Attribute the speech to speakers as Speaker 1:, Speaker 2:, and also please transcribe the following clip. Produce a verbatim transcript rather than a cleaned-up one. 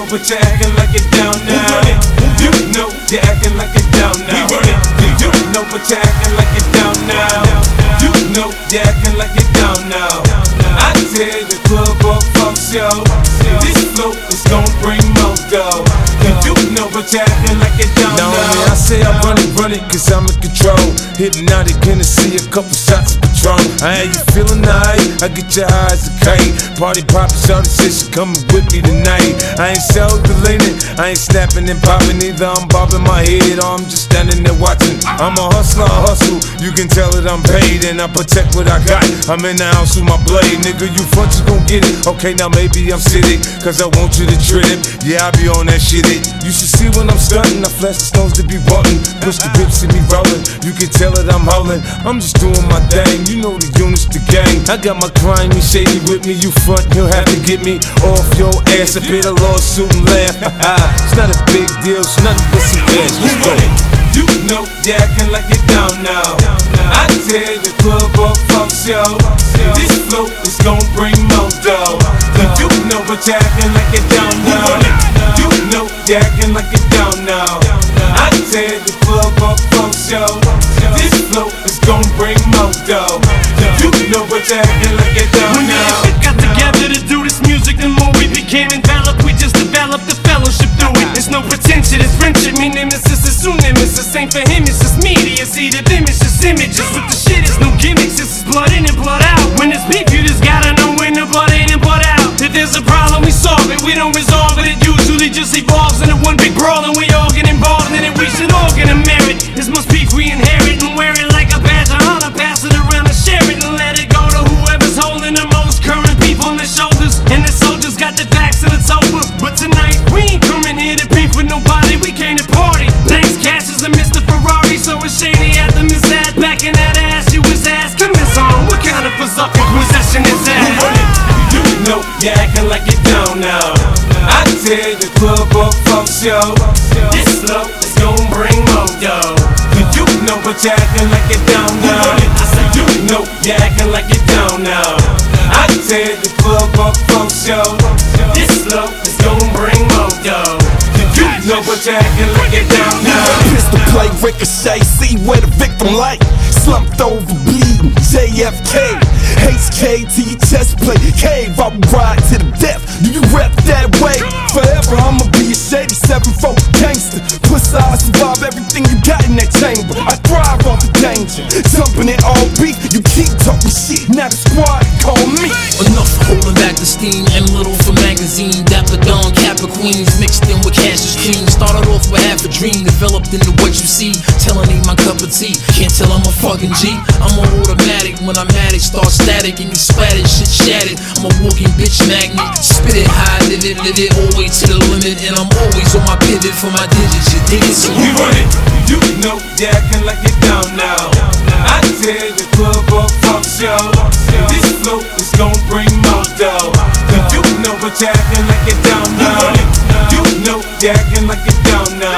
Speaker 1: but you're acting like it down now. You know you're acting like it down now. You know but you're acting like it down now. You know you're acting like it down now. I tear the club up, fuck show. This flow is gon' bring more dough. You know but you're acting like it down now.
Speaker 2: Now I say I run it, run it, cause I'm in control. Hypnotic Hennessy, a couple shots of Patron. I ain't you feeling nice? I get your eyes a kite. Party poppin', shawty said she coming with me tonight. I ain't self-deleting, I ain't snapping and popping either. I'm bobbing my head or I'm just standing there watching. I'm a hustler, I hustle, you can tell that I'm paid. And I protect what I got, I'm in the house with my blade. Nigga, you front, you gon' get it. Okay, now maybe I'm sitting, cause I want you to trip. Yeah, I be on that shit it. You should see when I'm stunting, I flash the stones to be button. Push the whips, see me rolling, you can tell that I'm howling. I'm just doing my thing, you know the units, the gang. I got my crime, me shady with me. You front, you'll have to get me off your ass. I paid a lawsuit and laugh. It's not a big deal, it's nothing but some cash. Let's go.
Speaker 1: You know you're acting like it down now. I tear the club up, fuck show. This flow is gon' bring more dough. You know but you're acting like it down now. You know you're acting like it down now. I tear the club up, fuck show. This flow is gon' bring more dough. You know but you're acting like it down now.
Speaker 3: When we got together to do this music, the more we became enveloped. We just developed the fellowship through it. There's no pretension, it's friendship. Me nemesis is soon nemesis. Ain't for him, it's just media. See the them, it's just images. With the shit, it's no gimmicks. This is blood in and blood out. When it's beef, you just gotta know when the blood in and blood out. If there's a problem, we solve it. We don't resolve it. It usually just evolves into one big brawl, and we all get involved in it. We should all get a merit. This must be we inherit and wear it like a badge of honor. Pass it around and share it and let it go to whoever's holding the most current people on their shoulders. And the soldiers got their backs and it's over. But tonight we ain't coming here to beef with nobody. We came to party. Thanks, Cash is a Mister Ferrari, so it's shady at the Miss Ad. Back in that ass, you was asking this on. What kind of berserker possession is that?
Speaker 1: You know you're acting like it down now. I tear the club up, fuck show. This flow is gon' bring more dough. You know but you're acting like it down now. I said you know you're acting like it down now. I tear the club up, fuck show. This flow is gon' bring more dough. You know but you're acting like it down now.
Speaker 4: Pistol play, ricochet, see where the victim like. Slumped over, bleeding, J F K. H K to your chest plate, cave, I will ride to the death. Do you rep that way? Forever I'ma be a shady seven four gangster. Plus I survive everything you got in that chamber. I thrive off the danger, jumping in all beat. You keep talking shit, now the squad call me.
Speaker 5: Enough holding back the steam, M Little for magazine. Dapper Dawn, Kappa Queens, mixed in with Cassius Cream. Started off with half a dream, developed into what you see. Telling ain't my cup of tea, can't tell I'm a fucking G. I'm on automatic, when I'm at it, start static and you splattered, shit shattered. I'm a walking bitch magnet, spit it high, live it, live it, all way to the limit. And I'm always on my pivot for my digits, you dig it? So
Speaker 1: we run it, you know you're acting like it down now. I tear the club up, fuck show. This flow is gon' bring more dough. You know but you're acting like it down now. You know you're acting like it down now.